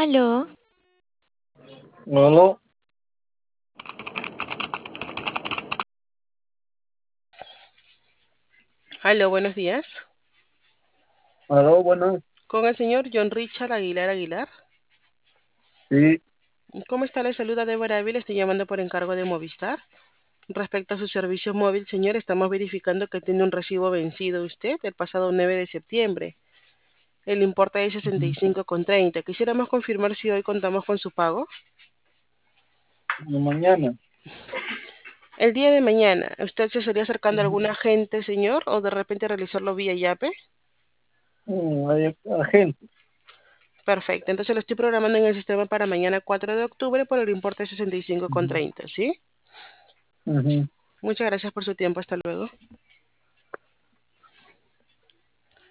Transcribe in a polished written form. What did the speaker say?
Aló, Aló, Aló, buenos días. aló, bueno, Con el señor John Richard Aguilar Aguilar. sí, ¿Cómo está? Le saluda Débora Ávila, estoy llamando por encargo de Movistar. Respecto a su servicio móvil, señor, estamos verificando que tiene un recibo vencido usted el pasado 9 de septiembre. El importe es ujú, 65,30. Quisiéramos confirmar si hoy contamos con su pago. de mañana. El día de mañana, ¿usted se estaría acercando a Ujú. algún agente, señor, o de repente realizarlo vía Yape? Hay agente. Perfecto, entonces lo estoy programando en el sistema para mañana 4 de octubre por el importe de Ujú, 65,30, ¿sí? ujú. Muchas gracias por su tiempo, hasta luego.